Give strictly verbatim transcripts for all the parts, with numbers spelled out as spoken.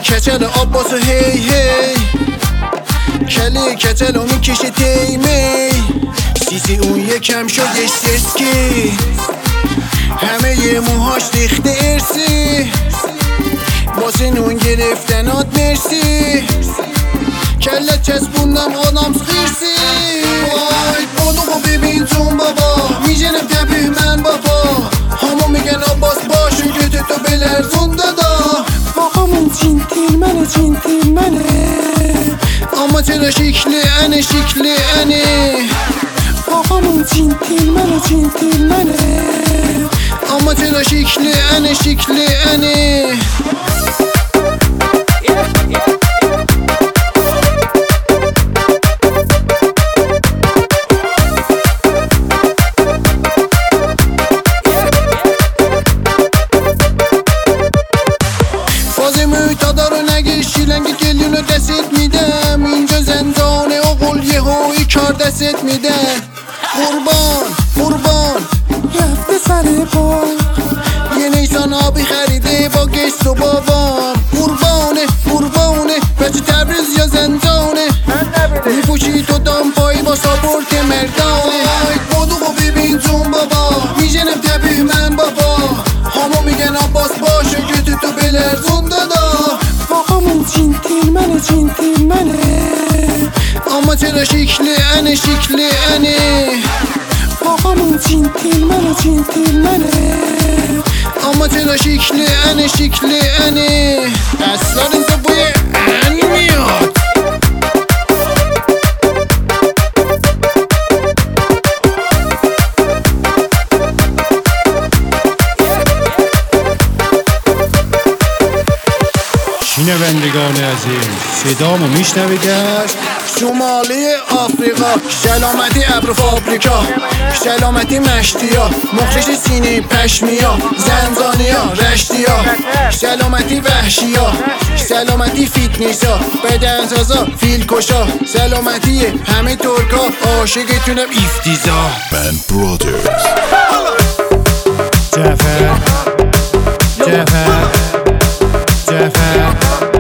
کچل عباسو هی هی کلی کچلو میکشه تیمی سیسی اون یکم شدش سرسکی همه یه موهاش ریخته ارسی واسه نون گرفتنات مرسی کله چسبوندم آدم خیرسی وای بادوغو ببین جون بابا میجنم تبه من بابا همون میگن عباس باشون که تو بلرزون دادا آقامون چینتیل منه چینتیل منه اما چرا شکلی انه شکلی انه آقامون چینتیل منه چینتیل منه اما چرا شکلی انه شکلی انه شیلنگ گلیونو دستت میدم اینجا زندانه اقل یه هوی کار دستت میدم قربان قربان رفته سر پا یه نیسان آبی خریده با گشت و بابام قربانه قربانه بچه تبریز یا زندانه میپوشی تو دامپایی با ساپورت مردانه بادوغو ببین جون بابا میجنم تبیه من بابا همو میگن عباس باشه که تو بلرزون دادا آقامون چینتیل منه چینتیل منه اما چرا شکلی انه شکلی انه آقامون چینتیل منه چینتیل منه اما چرا شکلی انه شکلی انه اصلا اینجا بوی ان میاد شنوندگان عزیز صدامو میشنوید است؟ شمالی آفریقا سلامتی ابر فابریکا سلامتی مشتیا مخرش سینه پشمیا زنزانیا رشتیا سلامتی وحشیا سلامتی فیتنسا بدنسازا فیل کشا سلامتی همه ترکا عاشقتونم ایفتیزا Band Brothers جعفر جعفر جعفر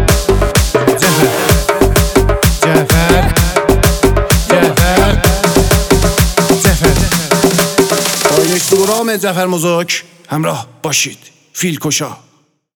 جعفر جعفر جعفر با یک دورام جعفر مزاک همراه باشید فیل کشا